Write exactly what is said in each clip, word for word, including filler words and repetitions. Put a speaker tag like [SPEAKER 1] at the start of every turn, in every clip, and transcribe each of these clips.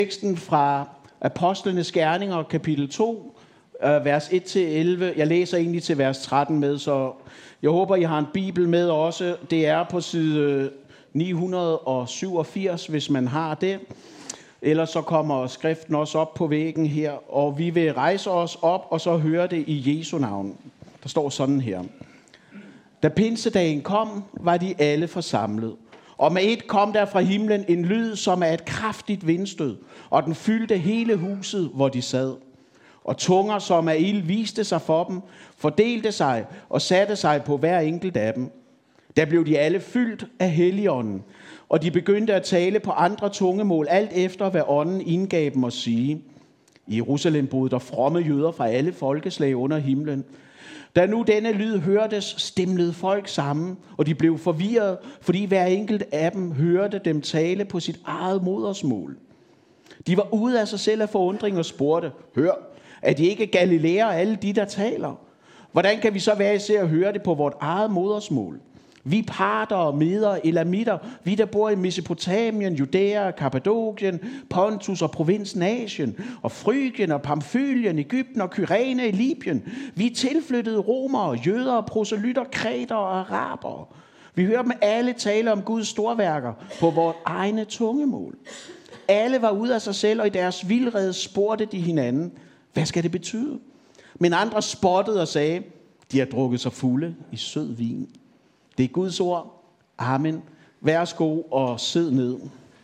[SPEAKER 1] teksten fra Apostlenes Gerninger, kapitel to, vers et til elleve. Jeg læser egentlig til vers tretten med, så jeg håber, I har en bibel med også. Det er på side ni hundrede syvogfirs, hvis man har det. Ellers så kommer skriften også op på væggen her, og vi vil rejse os op og så høre det i Jesu navn. Der står sådan her. Da pinsedagen kom, var de alle forsamlet. Og med et kom der fra himlen en lyd, som er et kraftigt vindstød, og den fyldte hele huset, hvor de sad. Og tunger, som af ild, viste sig for dem, fordelte sig og satte sig på hver enkelt af dem. Der blev de alle fyldt af Helligånden, og de begyndte at tale på andre tungemål, alt efter hvad ånden indgav dem at sige. I Jerusalem boede der fromme jøder fra alle folkeslag under himlen. Da nu denne lyd hørtes, stimlede folk sammen, og de blev forvirret, fordi hver enkelt af dem hørte dem tale på sit eget modersmål. De var ude af sig selv af forundring og spurgte, hør, er de ikke galilæer alle de, der taler? Hvordan kan vi så være især at høre det på vort eget modersmål? Vi parter, meder, elamitter, vi der bor i Mesopotamien, Judæa, Kappadokien, Pontus og provinsen Asien, og Frygien og Pamfylien, Egypten og Kyrene i Libyen. Vi tilflyttede romere, jøder, proselytter, kreter og arabere. Vi hører dem alle tale om Guds storværker på vores egne tungemål. Alle var ude af sig selv, og i deres vildrede spurgte de hinanden, hvad skal det betyde? Men andre spottede og sagde, de har drukket sig fulde i sød vin. Det er Guds ord. Amen. Værsgo og sid ned.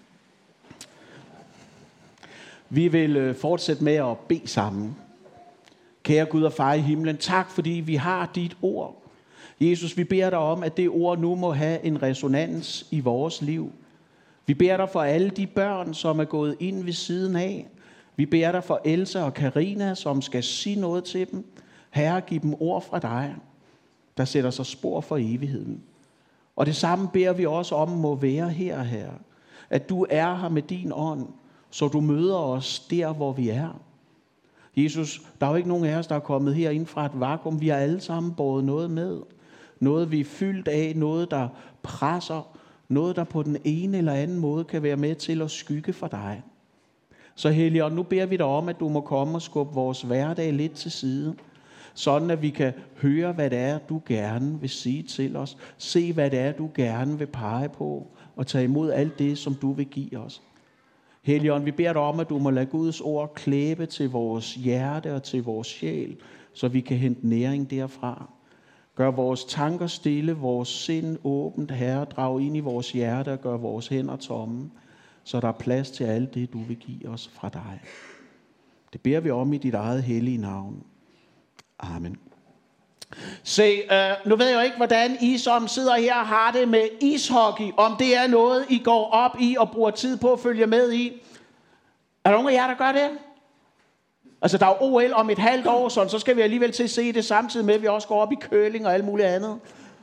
[SPEAKER 1] Vi vil fortsætte med at bede sammen. Kære Gud og Far i himlen, tak fordi vi har dit ord. Jesus, vi beder dig om, at det ord nu må have en resonans i vores liv. Vi beder dig for alle de børn, som er gået ind ved siden af. Vi beder dig for Elsa og Karina, som skal sige noget til dem. Herre, giv dem ord fra dig, der sætter sig spor for evigheden. Og det samme beder vi også om må være her, Herre. At du er her med din ånd, så du møder os der, hvor vi er. Jesus, der er jo ikke nogen af os, der er kommet herind fra et vakuum. Vi har alle sammen båret noget med. Noget vi er fyldt af, noget der presser, noget der på den ene eller anden måde kan være med til at skygge for dig. Så Helligånd, nu beder vi dig om, at du må komme og skubbe vores hverdag lidt til side. Sådan at vi kan høre, hvad det er, du gerne vil sige til os. Se, hvad det er, du gerne vil pege på. Og tage imod alt det, som du vil give os. Helligånd, vi beder dig om, at du må lade Guds ord klæbe til vores hjerte og til vores sjæl, så vi kan hente næring derfra. Gør vores tanker stille, vores sind åbent, Herre. Drag ind i vores hjerte og gør vores hænder tomme, så der er plads til alt det, du vil give os fra dig. Det beder vi om i dit eget hellige navn. Amen. Se, øh, nu ved jeg jo ikke, hvordan I som sidder her har det med ishockey. Om det er noget, I går op i og bruger tid på at følge med i. Er der nogen af jer, der gør det? Altså, der er O L om et halvt år, sådan, så skal vi alligevel til at se det samtidig med, at vi også går op i curling og alt muligt andet.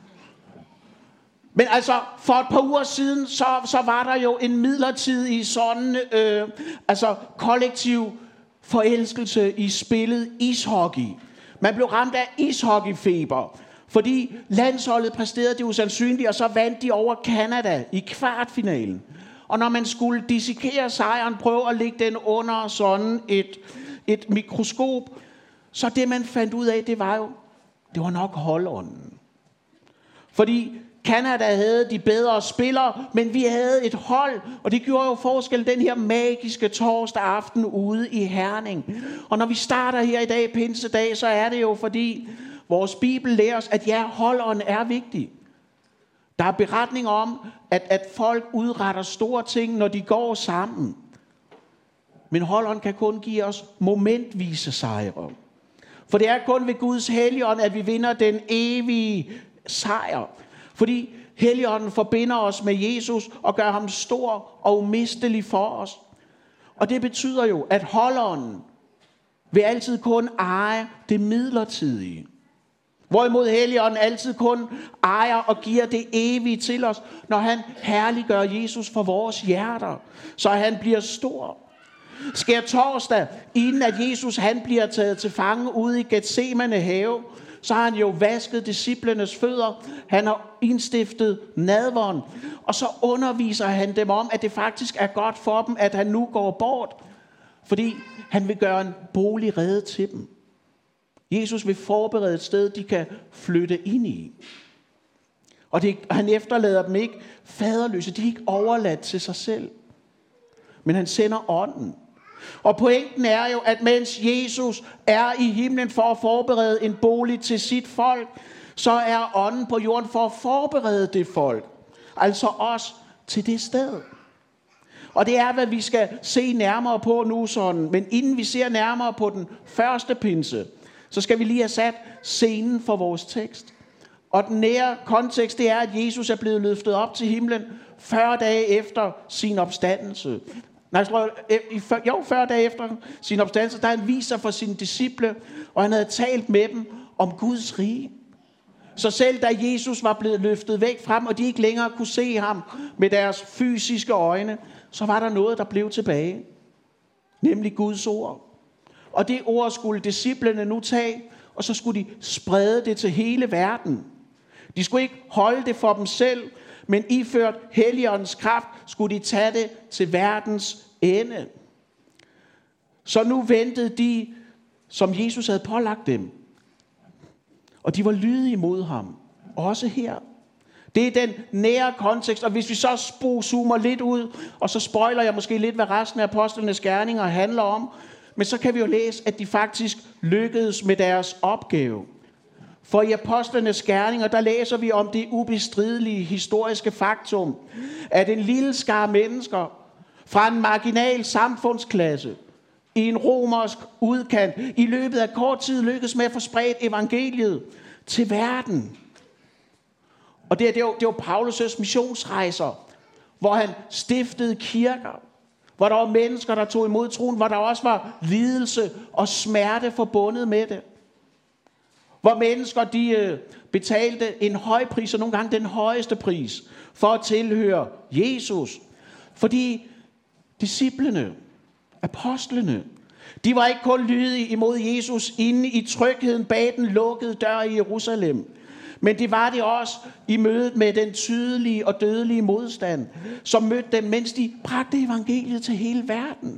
[SPEAKER 1] Men altså, for et par uger siden, så, så var der jo en midlertidig sådan, øh, altså kollektiv forelskelse i spillet ishockey. Man blev ramt af ishockeyfeber, fordi landsholdet præsterede det usandsynlige, og så vandt de over Canada i kvartfinalen. Og når man skulle dissekere sejren, prøve at lægge den under sådan et, et mikroskop, så det man fandt ud af, det var jo, det var nok holdånden. Fordi Canada havde de bedre spillere, men vi havde et hold, og det gjorde jo forskel den her magiske torsdag aften ude i Herning. Og når vi starter her i dag, pinsedag, så er det jo fordi vores Bibel lærer os, at ja, holdånden er vigtig. Der er beretninger om, at, at folk udretter store ting, når de går sammen. Men holdånden kan kun give os momentvise sejre. For det er kun ved Guds Helligånd, at vi vinder den evige sejr. Fordi Helligånden forbinder os med Jesus og gør ham stor og umistelig for os. Og det betyder jo, at holdånden vil altid kun eje det midlertidige. Hvorimod Helligånden altid kun ejer og giver det evige til os, når han herliggør Jesus for vores hjerter, så han bliver stor. Sker torsdag, inden at Jesus han bliver taget til fange ude i Getsemane have, så har han jo vasket disciplenes fødder. Han har indstiftet nadveren. Og så underviser han dem om, at det faktisk er godt for dem, at han nu går bort. Fordi han vil gøre en bolig rede til dem. Jesus vil forberede et sted, de kan flytte ind i. Og det, han efterlader dem ikke faderløse. De er ikke overladt til sig selv. Men han sender ånden. Og pointen er jo, at mens Jesus er i himlen for at forberede en bolig til sit folk, så er ånden på jorden for at forberede det folk. Altså os til det sted. Og det er, hvad vi skal se nærmere på nu sådan. Men inden vi ser nærmere på den første pinse, så skal vi lige have sat scenen for vores tekst. Og den nære kontekst, det er, at Jesus er blevet løftet op til himlen fyrre dage efter sin opstandelse. Nej, jeg tror, jo, fyrre dage efter sin opstandelse, der han viser for sine disciple, og han havde talt med dem om Guds rige. Så selv da Jesus var blevet løftet væk frem, og de ikke længere kunne se ham med deres fysiske øjne, så var der noget, der blev tilbage. Nemlig Guds ord. Og det ord skulle disciplene nu tage, og så skulle de sprede det til hele verden. De skulle ikke holde det for dem selv, men iført Helligåndens kraft, skulle de tage det til verdens ende. Så nu ventede de, som Jesus havde pålagt dem. Og de var lydige mod ham. Også her. Det er den nære kontekst, og hvis vi så zoomer lidt ud, og så spoiler jeg måske lidt, hvad resten af apostlenes gerninger handler om, men så kan vi jo læse, at de faktisk lykkedes med deres opgave. For i apostlenes gerninger, der læser vi om det ubestridelige historiske faktum, at en lille skare mennesker fra en marginal samfundsklasse i en romersk udkant i løbet af kort tid lykkedes med at få spredt evangeliet til verden. Og det er jo, det er jo Paulus' missionsrejser, hvor han stiftede kirker, hvor der var mennesker, der tog imod troen, hvor der også var lidelse og smerte forbundet med det. Hvor mennesker, de øh, betalte en høj pris, og nogle gange den højeste pris, for at tilhøre Jesus. Fordi disciplene, apostlene, de var ikke kun lydige imod Jesus inde i trygheden bag den lukkede dør i Jerusalem. Men det var det også i mødet med den tydelige og dødelige modstand, som mødte dem, mens de bragte evangeliet til hele verden.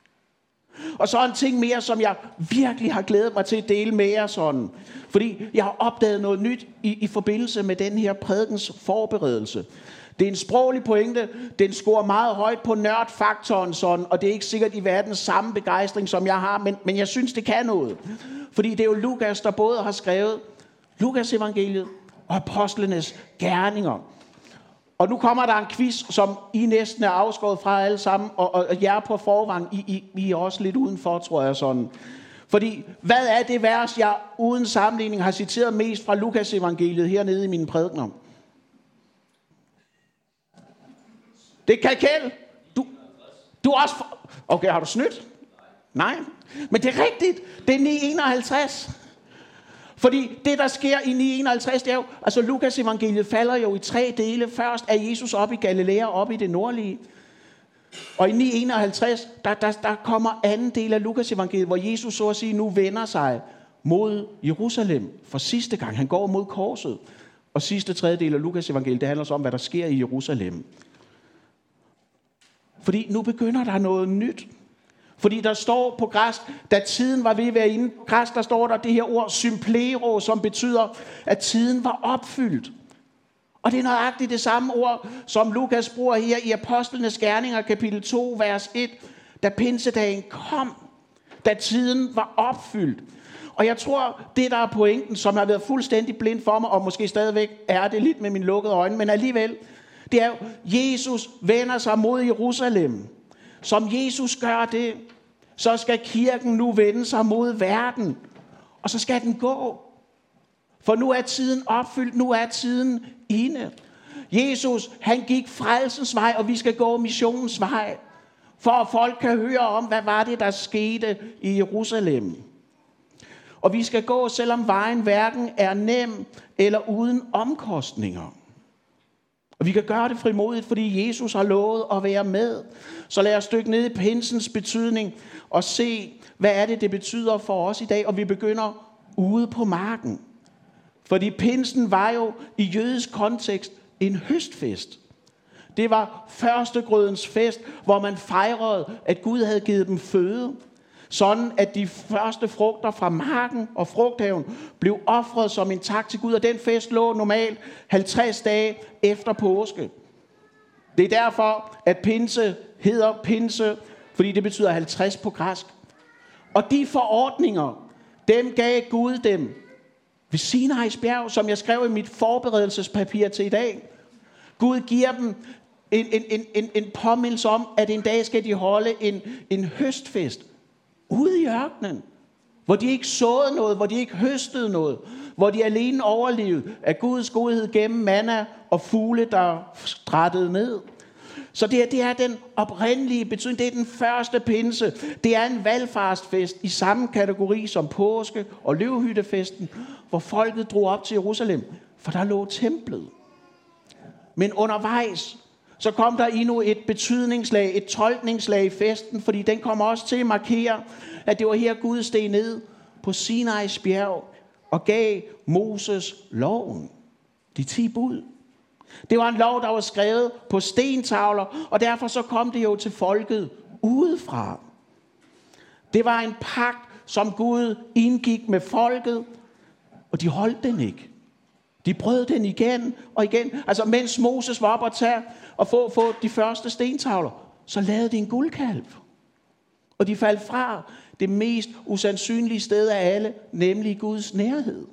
[SPEAKER 1] Og så en ting mere, som jeg virkelig har glædet mig til at dele med jer sådan. Fordi jeg har opdaget noget nyt i, i forbindelse med den her prædikens forberedelse. Det er en sproglig pointe. Den scorer meget højt på nørdfaktoren sådan, og det er ikke sikkert i verdens samme begejstring, som jeg har, men, men jeg synes, det kan noget. Fordi det er jo Lukas, der både har skrevet Lukas evangeliet og apostlenes gerninger. Og nu kommer der en quiz, som I næsten er afskåret fra alle sammen, og, og, og jer på forvang, I, I, I er også lidt udenfor, tror jeg sådan. Fordi, hvad er det vers, jeg uden sammenligning har citeret mest fra Lukas evangeliet hernede i mine prædikener? Det er Kalkel. Du, du er også... For... Okay, har du snydt? Nej. Men det er rigtigt. Det er ni enoghalvtreds. Fordi det, der sker i ni enoghalvtreds, det er jo... Altså, Lukas evangeliet falder jo i tre dele. Først er Jesus op i Galilea, op i det nordlige. Og i ni enoghalvtreds, der, der, der kommer anden del af Lukas evangeliet, hvor Jesus så at sige nu vender sig mod Jerusalem for sidste gang. Han går mod korset. Og sidste tredjedel af Lukas evangeliet, det handler så om, hvad der sker i Jerusalem. Fordi nu begynder der noget nyt. Fordi der står på græsk, da tiden var ved at være inde på græsk, der står der det her ord symplero, som betyder, at tiden var opfyldt. Og det er nøjagtigt det samme ord, som Lukas bruger her i Apostlenes Gerninger, kapitel to, vers et, da pinsedagen kom, da tiden var opfyldt. Og jeg tror, det der er pointen, som har været fuldstændig blind for mig, og måske stadigvæk er det lidt med mine lukkede øjne, men alligevel, det er jo, Jesus vender sig mod Jerusalem. Som Jesus gør det, så skal kirken nu vende sig mod verden. Og så skal den gå. For nu er tiden opfyldt, nu er tiden inde. Jesus, han gik frelsens vej, og vi skal gå missionens vej. For at folk kan høre om, hvad var det, der skete i Jerusalem. Og vi skal gå, selvom vejen hverken er nem eller uden omkostninger. Og vi kan gøre det frimodigt, fordi Jesus har lovet at være med. Så lad os dykke ned i pinsens betydning og se, hvad er det, det betyder for os i dag. Og vi begynder ude på marken. Fordi pinsen var jo i jødisk kontekst en høstfest. Det var førstegrødens fest, hvor man fejrede, at Gud havde givet dem føde. Sådan at de første frugter fra marken og frugthaven blev ofret som en tak til Gud. Og den fest lå normalt halvtreds dage efter påske. Det er derfor, at pinse hedder pinse, fordi det betyder halvtreds på græsk. Og de forordninger, dem gav Gud dem ved Sinais bjerg, som jeg skrev i mit forberedelsespapir til i dag. Gud giver dem en, en, en, en, en påmindelse om, at en dag skal de holde en, en høstfest ude i ørkenen, hvor de ikke såede noget, hvor de ikke høstede noget, hvor de alene overlevede af Guds godhed gennem manna og fugle, der strattede ned. Så det, det er den oprindelige betydning, det er den første pinse. Det er en valfartsfest i samme kategori som påske og løvhyttefesten, hvor folket drog op til Jerusalem, for der lå templet. Men undervejs, så kom der endnu et betydningslag, et tolkningslag i festen, fordi den kom også til at markere, at det var her Gud steg ned på Sinais bjerg og gav Moses loven, de ti bud. Det var en lov, der var skrevet på stentavler, og derfor så kom det jo til folket udefra. Det var en pagt, som Gud indgik med folket, og de holdt den ikke. De brød den igen og igen. Altså mens Moses var op og tage og få, få de første stentavler, så lavede de en guldkalv. Og de faldt fra det mest usandsynlige sted af alle, nemlig Guds nærhed.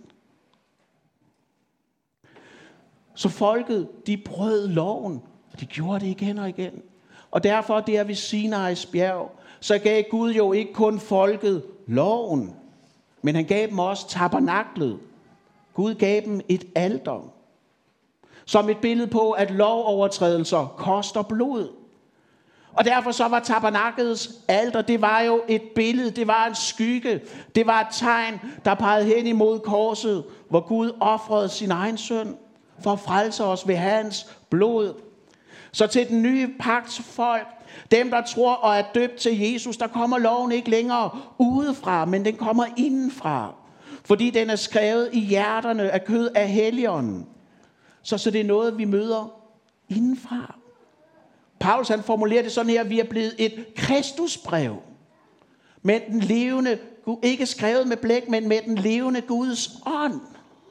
[SPEAKER 1] Så folket, de brød loven, og de gjorde det igen og igen. Og derfor der ved Sinais bjerg, så gav Gud jo ikke kun folket loven, men han gav dem også tabernaklet. Gud gav dem et alter, som et billede på, at lovovertrædelser koster blod. Og derfor så var tabernaklets alter, det var jo et billede, det var en skygge, det var et tegn, der pegede hen imod korset, hvor Gud ofrede sin egen søn for at frelse os ved hans blod. Så til den nye pagts folk, dem der tror og er døbt til Jesus, der kommer loven ikke længere udefra, men den kommer indenfra. Fordi den er skrevet i hjerterne af kød af Helligånden. Så, så det er noget, vi møder indenfra. Paulus han formulerer det sådan her, vi er blevet et Kristusbrev. Med den levende, ikke skrevet med blæk, men med den levende Guds ånd.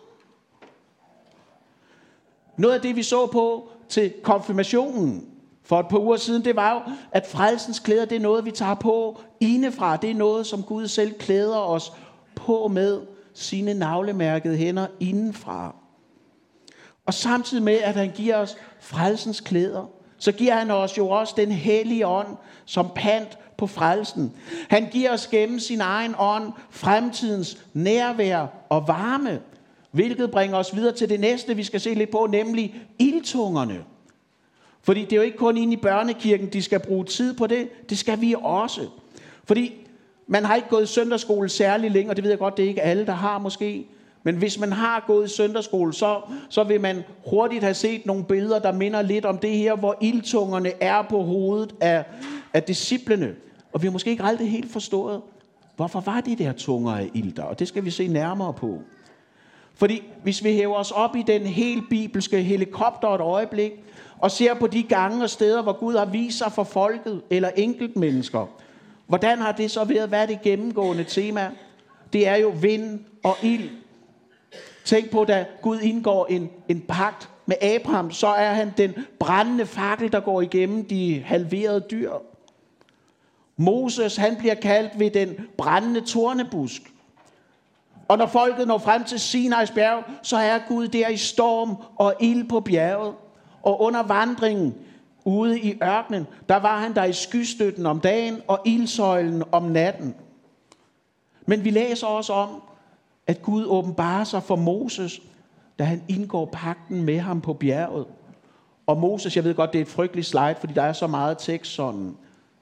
[SPEAKER 1] Noget af det, vi så på til konfirmationen for et par uger siden, det var jo, at frelsens klæder, det er noget, vi tager på indefra. Det er noget, som Gud selv klæder os på med sine navlemærkede hænder indenfra. Og samtidig med, at han giver os frelsens klæder, så giver han os jo også den hellige ånd som pant på frelsen. Han giver os gennem sin egen ånd fremtidens nærvær og varme, hvilket bringer os videre til det næste, vi skal se lidt på, nemlig ildtungerne. Fordi det er jo ikke kun inde i børnekirken, de skal bruge tid på det, det skal vi også. Fordi man har ikke gået i søndagsskole særlig længe, og det ved jeg godt, det er ikke alle, der har måske. Men hvis man har gået i søndagsskole, så, så vil man hurtigt have set nogle billeder, der minder lidt om det her, hvor ildtungerne er på hovedet af, af disciplene. Og vi har måske ikke aldrig helt forstået, hvorfor var de der tunger af ilter? Og det skal vi se nærmere på. Fordi hvis vi hæver os op i den helt bibelske helikopter et øjeblik, og ser på de gange og steder, hvor Gud har vist sig for folket eller enkeltmennesker, hvordan har det så været? Hvad er det gennemgående tema? Det er jo vind og ild. Tænk på, da Gud indgår en, en pagt med Abraham, så er han den brændende fakkel, der går igennem de halverede dyr. Moses, han bliver kaldt ved den brændende tornebusk. Og når folket når frem til Sinais bjerg, så er Gud der i storm og ild på bjerget. Og under vandringen ude i ørkenen, der var han der i skystøtten om dagen og ildsøjlen om natten. Men vi læser også om, at Gud åbenbarer sig for Moses, da han indgår pagten med ham på bjerget. Og Moses, jeg ved godt, det er et frygteligt slide, fordi der er så meget tekst sådan.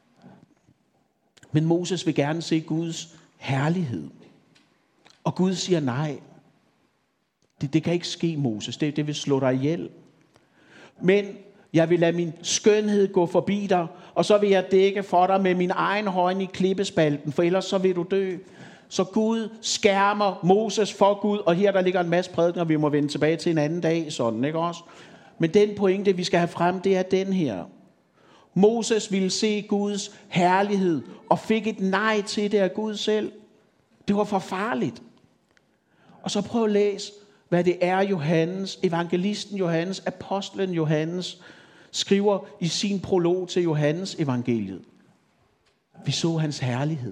[SPEAKER 1] Men Moses vil gerne se Guds herlighed. Og Gud siger nej. Det, det kan ikke ske, Moses. Det, det vil slå dig ihjel. Men jeg vil lade min skønhed gå forbi dig, og så vil jeg dække for dig med min egen hånd i klippespalten, for ellers så vil du dø. Så Gud skærmer Moses for Gud, og her der ligger en masse prædikener, vi må vende tilbage til en anden dag, sådan, ikke også? Men den pointe, vi skal have frem, det er den her. Moses ville se Guds herlighed, og fik et nej til det af Gud selv. Det var for farligt. Og så prøv at læse, hvad det er Johannes, evangelisten Johannes, apostlen Johannes, skriver i sin prolog til Johannes evangeliet. Vi så hans herlighed.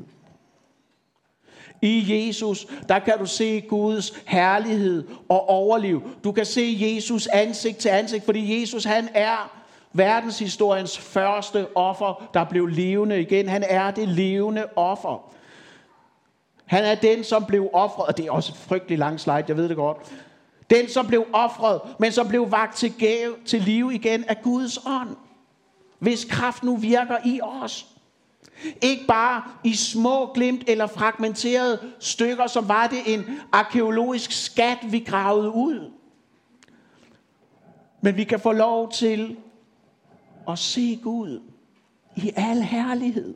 [SPEAKER 1] I Jesus, der kan du se Guds herlighed og overliv. Du kan se Jesus ansigt til ansigt, fordi Jesus, han er verdenshistoriens første offer, der blev levende igen. Han er det levende offer. Han er den, som blev ofret, og det er også et frygteligt langt slide, jeg ved det godt. Den, som blev ofret, men som blev vakt til, gave, til live igen af Guds ånd. Hvis kraft nu virker i os. Ikke bare i små glimt eller fragmenterede stykker, som var det en arkæologisk skat, vi gravede ud. Men vi kan få lov til at se Gud i al herlighed.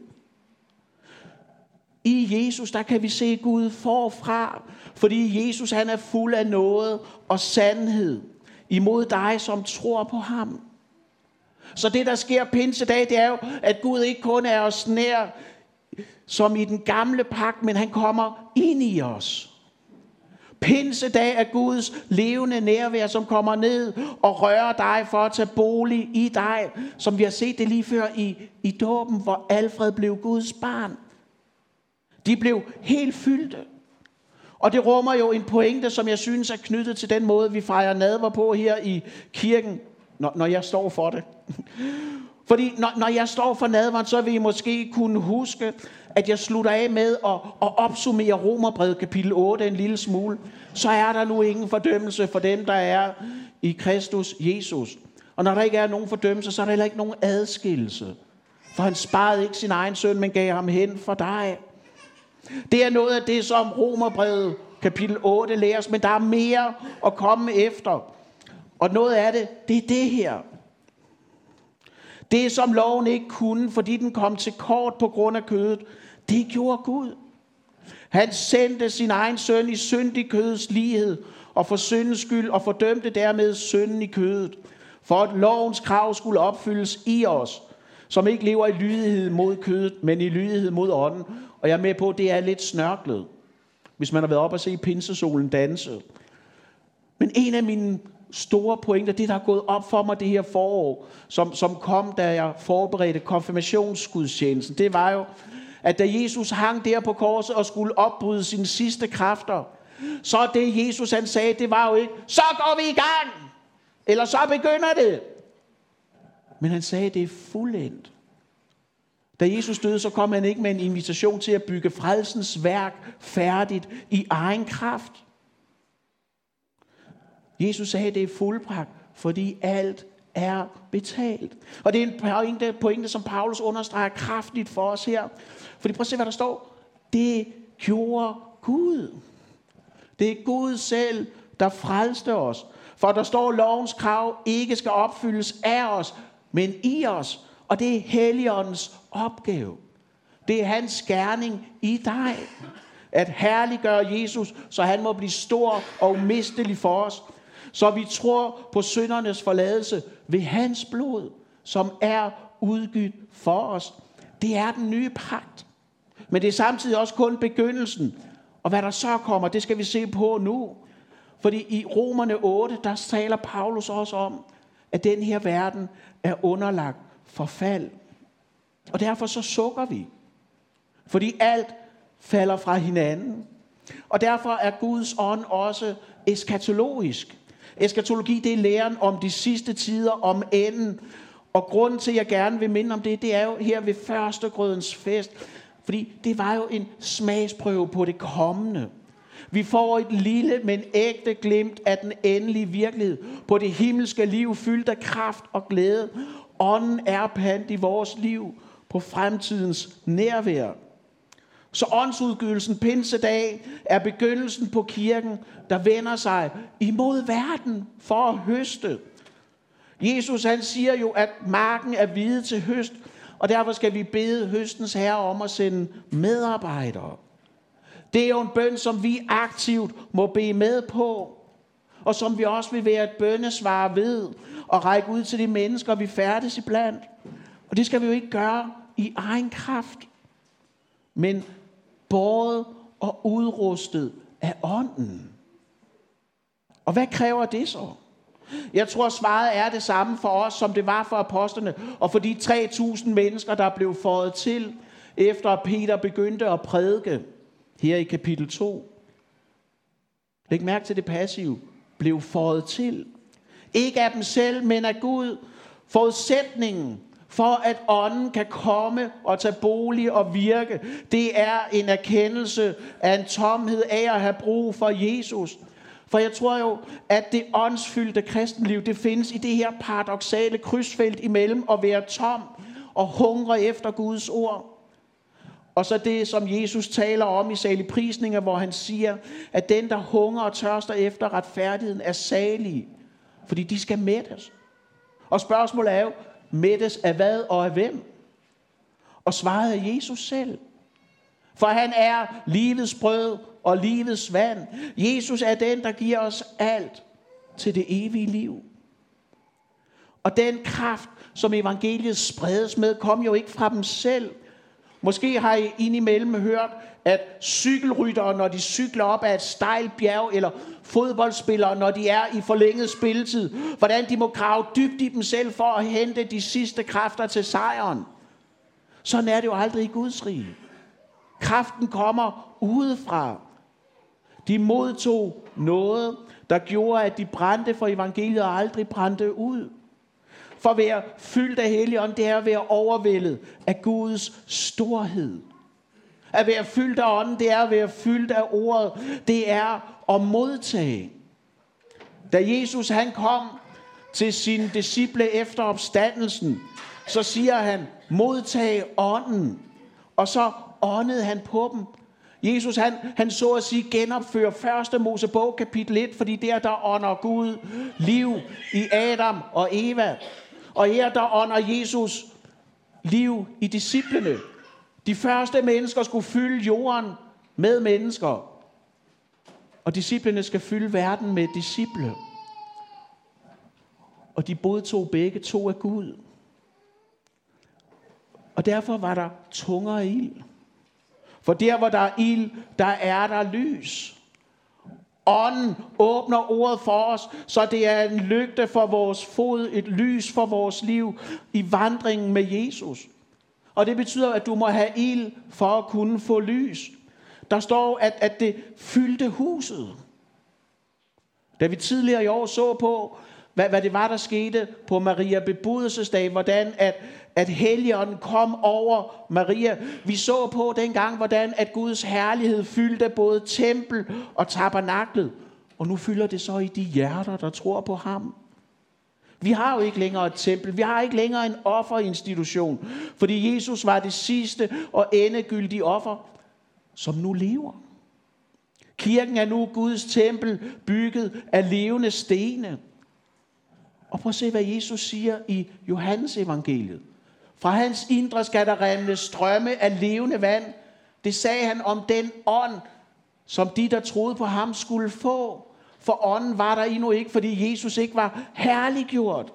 [SPEAKER 1] I Jesus, der kan vi se Gud forfra, fordi Jesus, han er fuld af nåde og sandhed imod dig, som tror på ham. Så det, der sker pinsedag, det er jo, at Gud ikke kun er os nær, som i den gamle pagt, men han kommer ind i os. Pinsedag er Guds levende nærvær, som kommer ned og rører dig for at tage bolig i dig, som vi har set det lige før i, i dåben, hvor Alfred blev Guds barn. De blev helt fyldte. Og det rummer jo en pointe, som jeg synes er knyttet til den måde, vi fejrer nadver på her i kirken, når, når jeg står for det. Fordi når, når jeg står for nadveren, så vil I måske kunne huske, at jeg slutter af med at, at opsummere Romerbrevet kapitel otte en lille smule. Så er der nu ingen fordømmelse for dem, der er i Kristus Jesus. Og når der ikke er nogen fordømmelse, så er der heller ikke nogen adskillelse. For han sparede ikke sin egen søn, men gav ham hen for dig. Det er noget af det, som Romerbrevet kapitel otte lærer os, men der er mere at komme efter. Og noget af det, det er det her. Det, som loven ikke kunne, fordi den kom til kort på grund af kødet, det gjorde Gud. Han sendte sin egen søn i syndig kødets lighed, og for syndens skyld, og fordømte dermed synden i kødet, for at lovens krav skulle opfyldes i os, som ikke lever i lydighed mod kødet, men i lydighed mod ånden. Og jeg er med på, at det er lidt snørklet, hvis man har været op og se pinsesolen danse. Men en af mine store pointer, det der er gået op for mig det her forår, som, som kom, da jeg forberedte konfirmationsgudstjenesten, det var jo, at da Jesus hang der på korset og skulle opbryde sine sidste kræfter, så det Jesus han sagde, det var jo ikke, så går vi i gang, eller så begynder det. Men han sagde, det er fuldendt. Da Jesus døde, så kom han ikke med en invitation til at bygge frelsens værk færdigt i egen kraft. Jesus sagde, det er fuldbragt, fordi alt er betalt. Og det er en pointe, pointe, som Paulus understreger kraftigt for os her. Fordi prøv at se, hvad der står. Det gjorde Gud. Det er Gud selv, der frelste os. For der står, lovens krav ikke skal opfyldes af os, men i os. Og det er Helligåndens opgave. Det er hans gerning i dig. At herliggøre Jesus, så han må blive stor og umistelig for os. Så vi tror på syndernes forladelse ved hans blod, som er udgivet for os. Det er den nye pagt. Men det er samtidig også kun begyndelsen. Og hvad der så kommer, det skal vi se på nu. Fordi i Romerne otte, der taler Paulus også om, at den her verden er underlagt forfald. Og derfor så sukker vi. Fordi alt falder fra hinanden. Og derfor er Guds ånd også eskatologisk. Eskatologi, det er læren om de sidste tider, om enden. Og grunden til, at jeg gerne vil minde om det, det er jo her ved førstegrødens fest. Fordi det var jo en smagsprøve på det kommende. Vi får et lille, men ægte glimt af den endelige virkelighed. På det himmelske liv, fyldt af kraft og glæde. Ånden er pant i vores liv på fremtidens nærvær. Så åndsudgydelsen pinsedag er begyndelsen på kirken, der vender sig imod verden for at høste. Jesus han siger jo, at marken er videt til høst, og derfor skal vi bede høstens herre om at sende medarbejdere. Det er jo en bøn, som vi aktivt må bede med på, og som vi også vil være et bønnesvar ved, og række ud til de mennesker, vi færdes iblandt. Og det skal vi jo ikke gøre i egen kraft, men båret og udrustet af ånden. Og hvad kræver det så? Jeg tror, svaret er det samme for os, som det var for apostlene, og for de tre tusind mennesker, der blev føjet til, efter at Peter begyndte at prædike her i kapitel to. Læg mærke til det passive. Blev føjet til. Ikke af dem selv, men af Gud. Forudsætningen for, at ånden kan komme og tage bolig og virke, det er en erkendelse af en tomhed af at have brug for Jesus. For jeg tror jo, at det åndsfyldte kristenliv, det findes i det her paradoksale krydsfelt imellem at være tom og hungre efter Guds ord. Og så det, som Jesus taler om i saligprisninger, hvor han siger, at den, der hungrer og tørster efter retfærdigheden, er salige, fordi de skal mættes. Og spørgsmålet er jo, mættes af hvad og af hvem? Og svaret er Jesus selv. For han er livets brød og livets vand. Jesus er den, der giver os alt til det evige liv. Og den kraft, som evangeliet spredes med, kom jo ikke fra dem selv. Måske har I indimellem hørt, at cykelryttere, når de cykler op ad et stejlt bjerg, eller fodboldspillere, når de er i forlænget spilletid, hvordan de må grave dybt i dem selv for at hente de sidste kræfter til sejren. Sådan er det jo aldrig i Guds rige. Kraften kommer udefra. De modtog noget, der gjorde, at de brændte for evangeliet og aldrig brændte ud. For at være fyldt af Helligånden, det er at være overvældet af Guds storhed. At være fyldt af ånden, det er at være fyldt af ordet. Det er at modtage. Da Jesus han kom til sine disciple efter opstandelsen, så siger han, modtag ånden. Og så åndede han på dem. Jesus han, han så at sige genopfører første Mosebog kapitel et, fordi der der ånder Gud liv i Adam og Eva. Og her der ånder Jesus liv i disciplene. De første mennesker skulle fylde jorden med mennesker. Og disciplene skal fylde verden med disciple. Og de modtog begge to af Gud. Og derfor var der tunger af ild. For der hvor der er ild, der er der lys. Ånden åbner ordet for os, så det er en lygte for vores fod, et lys for vores liv i vandringen med Jesus. Og det betyder, at du må have ild for at kunne få lys. Der står, at, at det fyldte huset. Da vi tidligere i år så på, hvad, hvad det var, der skete på Maria bebudelsesdag, hvordan at, at Helligånden kom over Maria. Vi så på dengang, hvordan at Guds herlighed fyldte både tempel og tabernaklet. Og nu fylder det så i de hjerter, der tror på ham. Vi har jo ikke længere et tempel. Vi har ikke længere en offerinstitution. Fordi Jesus var det sidste og endegyldige offer, som nu lever. Kirken er nu Guds tempel, bygget af levende stene. Og prøv at se, hvad Jesus siger i Johannes evangeliet. Fra hans indre skal der rende strømme af levende vand. Det sagde han om den ånd, som de, der troede på ham, skulle få. For ånden var der endnu ikke, fordi Jesus ikke var herliggjort.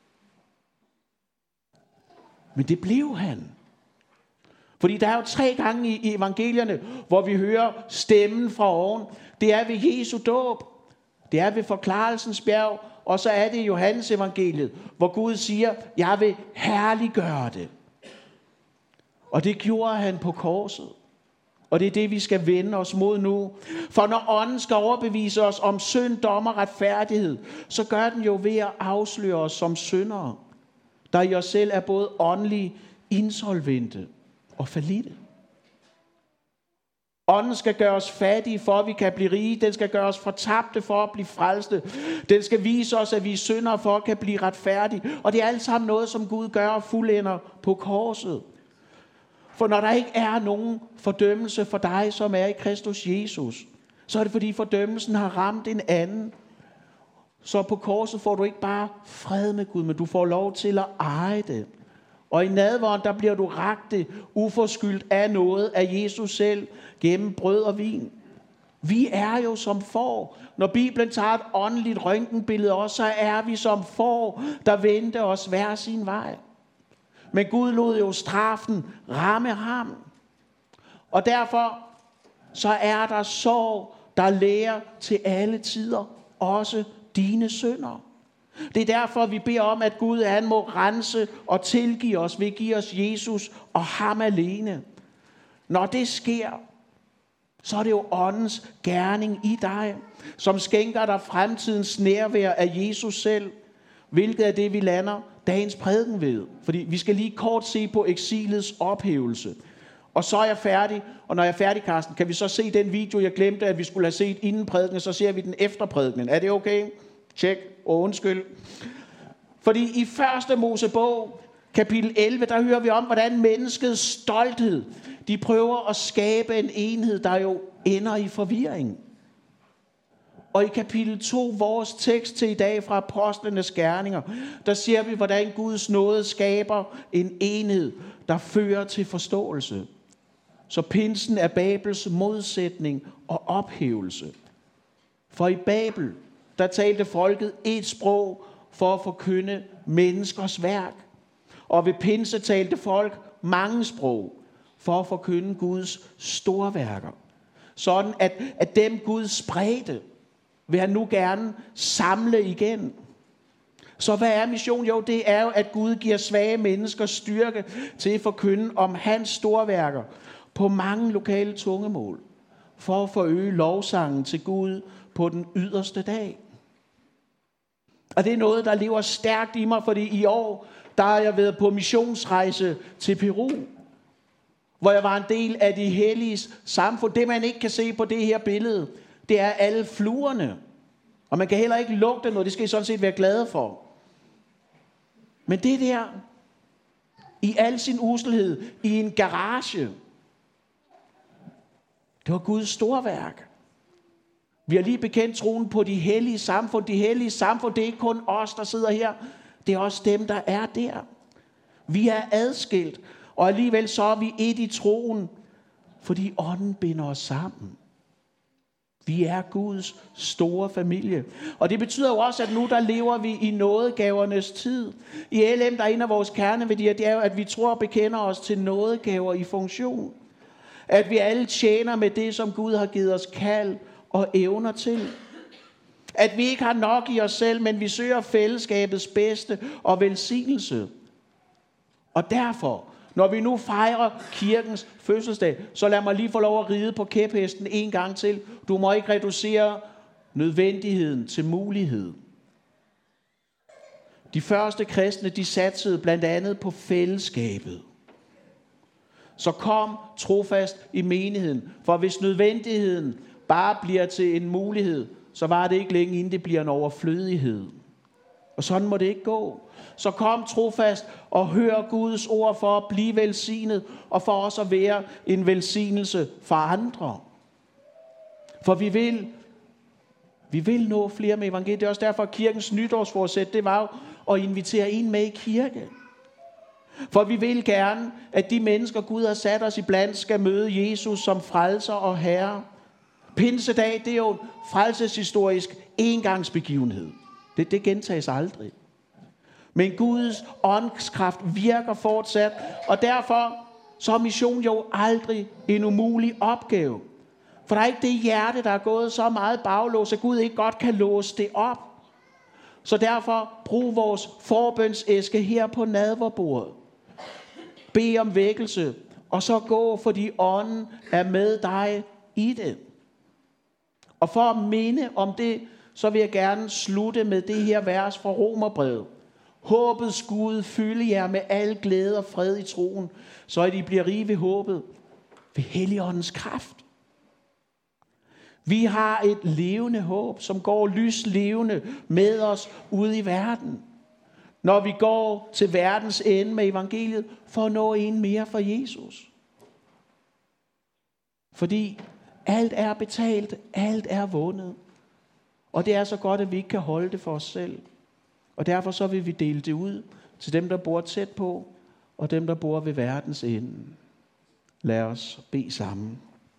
[SPEAKER 1] Men det blev han. Fordi der er jo tre gange i evangelierne, hvor vi hører stemmen fra oven. Det er ved Jesu dåb. Det er ved forklarelsens bjerg. Og så er det i Johannes evangeliet, hvor Gud siger, jeg vil herliggøre det. Og det gjorde han på korset. Og det er det, vi skal vende os mod nu. For når ånden skal overbevise os om synd, dom og retfærdighed, så gør den jo ved at afsløre os som syndere, der i os selv er både åndelige, insolvente og fallitte. Ånden skal gøre os fattige, for at vi kan blive rige. Den skal gøre os fortabte, for at blive frelste. Den skal vise os, at vi er syndere, for at kan blive retfærdige. Og det er alt sammen noget, som Gud gør og fuldender på korset. For når der ikke er nogen fordømmelse for dig, som er i Kristus Jesus, så er det fordi fordømmelsen har ramt en anden. Så på korset får du ikke bare fred med Gud, men du får lov til at eje det. Og i nadveren, der bliver du rakt uforskyldt af noget af Jesus selv gennem brød og vin. Vi er jo som får. Når Bibelen tager et åndeligt røntgenbillede også, så er vi som får, der vendte os hver sin vej. Men Gud lod jo straffen ramme ham. Og derfor så er der sorg, der lærer til alle tider, også dine synder. Det er derfor, vi beder om, at Gud han må rense og tilgive os ved at give os Jesus og ham alene. Når det sker, så er det jo åndens gerning i dig, som skænker dig fremtidens nærvær af Jesus selv, hvilket er det, vi lander dagens prædiken ved. Fordi vi skal lige kort se på eksilets ophævelse. Og så er jeg færdig, og når jeg er færdig, Carsten, kan vi så se den video, jeg glemte, at vi skulle have set inden prædiken, så ser vi den efter prædiken. Er det okay? Tjek og undskyld. Fordi i første Mosebog, kapitel elleve, der hører vi om, hvordan menneskets stolthed, de prøver at skabe en enhed, der jo ender i forvirring. Og i kapitel to, vores tekst til i dag fra Apostlenes Gerninger, der ser vi, hvordan Guds nåde skaber en enhed, der fører til forståelse. Så pinsen er Babels modsætning og ophævelse. For i Babel, der talte folket et sprog for at forkynde menneskers værk. Og ved pinse talte folk mange sprog for at forkynde Guds store værker. Sådan at, at dem Gud spredte, vil han nu gerne samle igen. Så hvad er mission? Jo, det er jo, at Gud giver svage mennesker styrke til at forkynde om hans storværker på mange lokale tungemål, for at forøge lovsangen til Gud på den yderste dag. Og det er noget, der lever stærkt i mig, fordi i år, der har jeg været på missionsrejse til Peru, hvor jeg var en del af de helliges samfund. Det, man ikke kan se på det her billede, det er alle fluerne. Og man kan heller ikke lugte noget, det skal I sådan set være glade for. Men det der, i al sin uselhed, i en garage, det var Guds storværk. Vi har lige bekendt troen på de hellige samfund. De hellige samfund, det er ikke kun os, der sidder her. Det er også dem, der er der. Vi er adskilt, og alligevel så er vi et i troen, fordi ånden binder os sammen. Vi er Guds store familie. Og det betyder jo også, at nu der lever vi i nådegavernes tid. I L M, der er en af vores kerneværdier, det er jo, at vi tror og bekender os til nådegaver i funktion. At vi alle tjener med det, som Gud har givet os kald og evner til. At vi ikke har nok i os selv, men vi søger fællesskabets bedste og velsignelse. Og derfor, når vi nu fejrer kirkens fødselsdag, så lad mig lige få lov at ride på kæphesten en gang til. Du må ikke reducere nødvendigheden til mulighed. De første kristne, de satsede blandt andet på fællesskabet. Så kom trofast i menigheden, for hvis nødvendigheden bare bliver til en mulighed, så var det ikke længe inden det bliver en overflødighed. Og sådan må det ikke gå. Så kom trofast og hør Guds ord for at blive velsignet, og for også at være en velsignelse for andre. For vi vil, vi vil nå flere med evangeliet. Det er også derfor, at kirkens nytårsforsæt, det var jo at invitere en med i kirke. For vi vil gerne, at de mennesker, Gud har sat os iblandt, skal møde Jesus som frelser og herre. Pinsedag, det er jo en frelseshistorisk engangsbegivenhed. Det, det gentages aldrig. Men Guds åndskraft virker fortsat, og derfor så er mission jo aldrig en umulig opgave. For der er ikke det hjerte, der er gået så meget baglås, at Gud ikke godt kan låse det op. Så derfor brug vores forbønsæske her på nadverbordet. Bed om vækkelse, og så gå, fordi ånden er med dig i det. Og for at minde om det, så vil jeg gerne slutte med det her vers fra Romerbrevet. Håbets Gud fylde jer med al glæde og fred i troen, så at I bliver rige ved håbet ved Helligåndens kraft. Vi har et levende håb, som går lyslevende med os ude i verden. Når vi går til verdens ende med evangeliet, for at nå en mere for Jesus. Fordi alt er betalt, alt er vundet. Og det er så godt, at vi ikke kan holde det for os selv. Og derfor så vil vi dele det ud til dem, der bor tæt på, og dem, der bor ved verdens ende. Lad os bede sammen.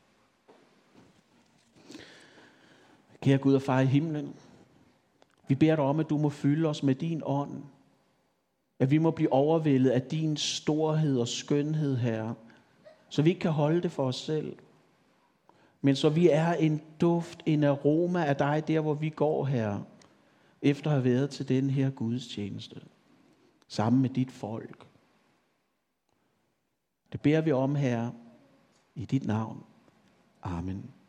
[SPEAKER 1] Kære Gud og Far i himlen, vi beder dig om, at du må fylde os med din ånd. At vi må blive overvældet af din storhed og skønhed, Herre, så vi ikke kan holde det for os selv. Men så vi er en duft, en aroma af dig, der hvor vi går, Herre, efter at have været til den her gudstjeneste, sammen med dit folk. Det beder vi om, Herre, i dit navn. Amen.